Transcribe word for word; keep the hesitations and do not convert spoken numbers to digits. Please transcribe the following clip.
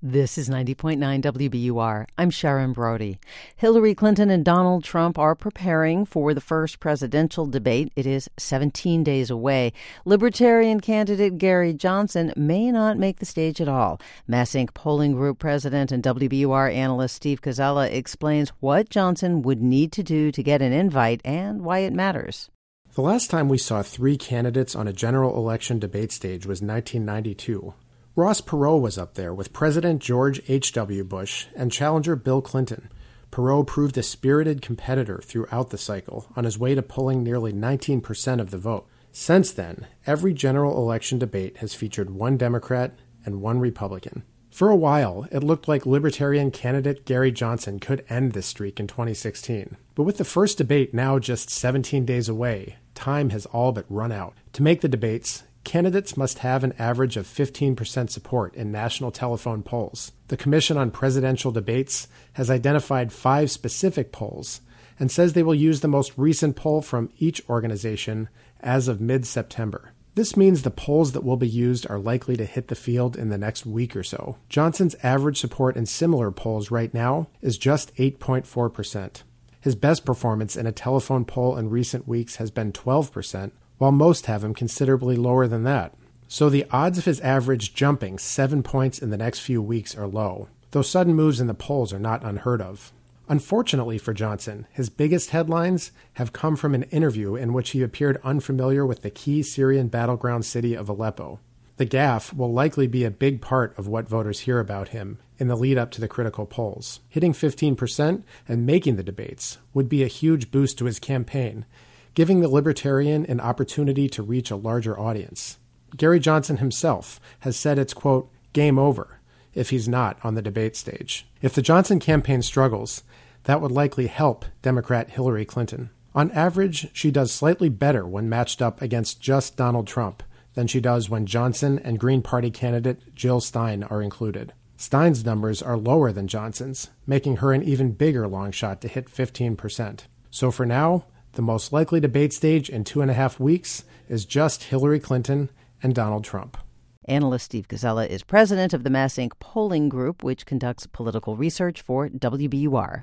This is ninety point nine W B U R. I'm Sharon Brody. Hillary Clinton and Donald Trump are preparing for the first presidential debate. It is seventeen days away. Libertarian candidate Gary Johnson may not make the stage at all. Mass Inc polling group president and W B U R analyst Steve Koczela explains what Johnson would need to do to get an invite and why it matters. The last time we saw three candidates on a general election debate stage was nineteen ninety-two. Ross Perot was up there with President George H W. Bush and challenger Bill Clinton. Perot proved a spirited competitor throughout the cycle, on his way to pulling nearly nineteen percent of the vote. Since then, every general election debate has featured one Democrat and one Republican. For a while, it looked like Libertarian candidate Gary Johnson could end this streak in twenty sixteen. But with the first debate now just seventeen days away, time has all but run out. To make the debates, candidates must have an average of fifteen percent support in national telephone polls. The Commission on Presidential Debates has identified five specific polls and says they will use the most recent poll from each organization as of mid-September. This means the polls that will be used are likely to hit the field in the next week or so. Johnson's average support in similar polls right now is just eight point four percent. His best performance in a telephone poll in recent weeks has been twelve percent, while most have him considerably lower than that. So the odds of his average jumping seven points in the next few weeks are low, though sudden moves in the polls are not unheard of. Unfortunately for Johnson, his biggest headlines have come from an interview in which he appeared unfamiliar with the key Syrian battleground city of Aleppo. The gaffe will likely be a big part of what voters hear about him in the lead up to the critical polls. Hitting fifteen percent and making the debates would be a huge boost to his campaign, giving the Libertarian an opportunity to reach a larger audience. Gary Johnson himself has said it's, quote, game over if he's not on the debate stage. If the Johnson campaign struggles, that would likely help Democrat Hillary Clinton. On average, she does slightly better when matched up against just Donald Trump than she does when Johnson and Green Party candidate Jill Stein are included. Stein's numbers are lower than Johnson's, making her an even bigger long shot to hit fifteen percent. So for now, the most likely debate stage in two and a half weeks is just Hillary Clinton and Donald Trump. Analyst Steve Koczela is president of the Mass Inc polling group, which conducts political research for W B U R.